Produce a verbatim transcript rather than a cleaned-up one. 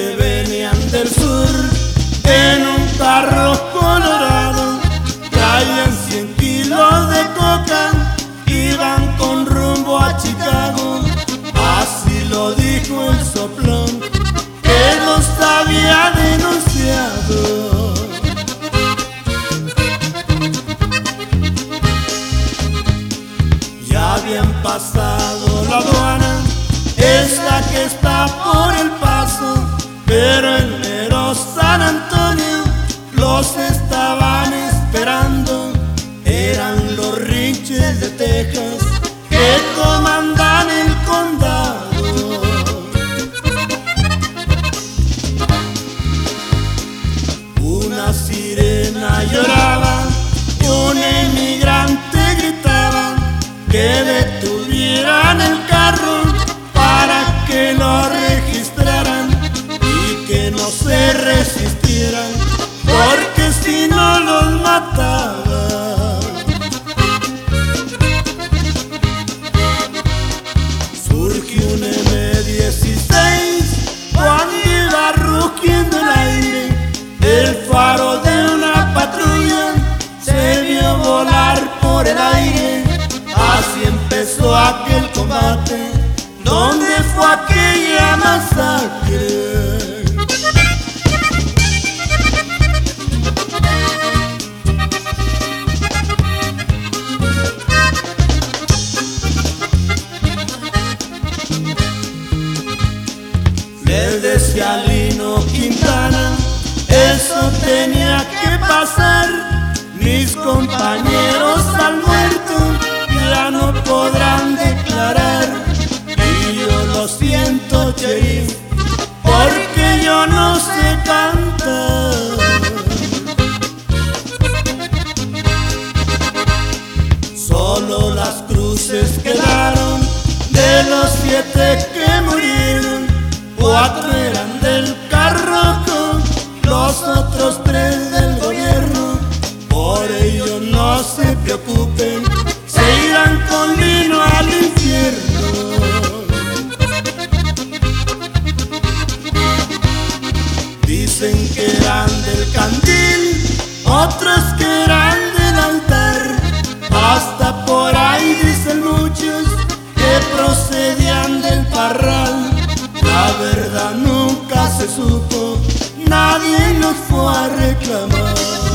que venían del sur en un carro colorado, traían cien kilos de coca, iban con rumbo a Chicago. Así lo dijo el soplón que los había denunciado. Ya habían pasado la aduana, esa que está por El Paso, pero en mero San Antonio los estaban esperando. Eran los Rinches de Texas que comandan el condado. Una sirena lloraba, un emigrante gritaba que detuvieran el carro para que lo registraran y que no se resistieran, porque si no los mataba. Surgió un eme dieciséis cuando iba rugiendo el aire, el faro de una patrulla se vio volar por el aire. Así empezó aquel combate, donde fue aquella masacre. Le decía Lino Quintana, eso tenía que pasar. Mis compañeros han muerto, ya no podrán declarar. Y yo lo siento, sheriff, porque yo no sé cantar. Solo las cruces quedaron de los siete que murieron. Cuatro eran del Carroco, los otros tres del gobierno. Por ello no se preocupen, se irán con Lino al infierno. Dicen que eran del Candil, otros que eran del altar. Hasta por ahí dicen muchos que procedían del Parral. La verdad nunca se supo, nadie nos fue a reclamar.